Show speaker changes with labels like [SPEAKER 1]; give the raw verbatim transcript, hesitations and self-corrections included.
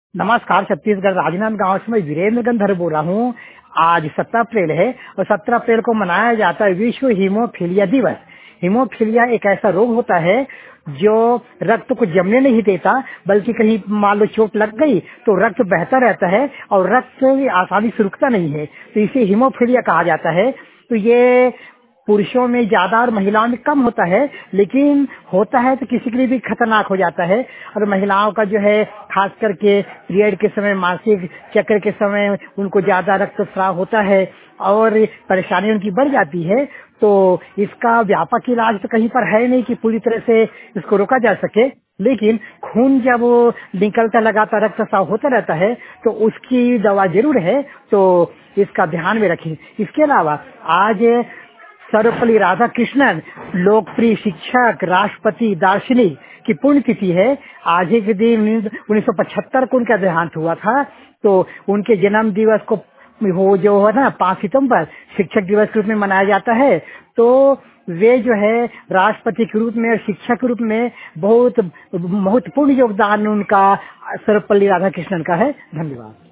[SPEAKER 1] नमस्कार। छत्तीसगढ़ राजनांदगांव से मैं वीरेंद्र गंधर बोल रहा हूँ। आज सत्रह अप्रैल है और सत्रह अप्रैल को मनाया जाता है विश्व हीमोफीलिया दिवस। हीमोफीलिया एक ऐसा रोग होता है जो रक्त को जमने नहीं देता, बल्कि कहीं मान लो चोट लग गई तो रक्त बहता रहता है और रक्त आसानी से रुकता नहीं है, तो इसे हीमोफीलिया कहा जाता है। तो ये पुरुषों में ज्यादा और महिलाओं में कम होता है, लेकिन होता है तो किसी के लिए भी खतरनाक हो जाता है। और महिलाओं का जो है खास करके पीरियड के समय, मासिक चक्र के समय उनको ज्यादा रक्तस्राव होता है और परेशानी उनकी बढ़ जाती है। तो इसका व्यापक इलाज तो कहीं पर है नहीं कि पूरी तरह से इसको रोका जा सके, लेकिन खून जब वो निकलता लगातार रक्तस्राव होता रहता है तो उसकी दवा जरूर है, तो इसका ध्यान में रखें। इसके अलावा आज सर्वपल्ली राधाकृष्णन, लोकप्रिय शिक्षक, राष्ट्रपति, दार्शनिक की पुण्यतिथि है। आज ही के दिन उन्नीस सौ पचहत्तर को उनका देहांत हुआ था। तो उनके जन्म दिवस को वो जो है ना पाँच सितंबर शिक्षक दिवस के रूप में मनाया जाता है। तो वे जो है राष्ट्रपति के रूप में और शिक्षक के रूप में बहुत महत्वपूर्ण योगदान उनका सर्वपल्ली राधाकृष्णन का है। धन्यवाद।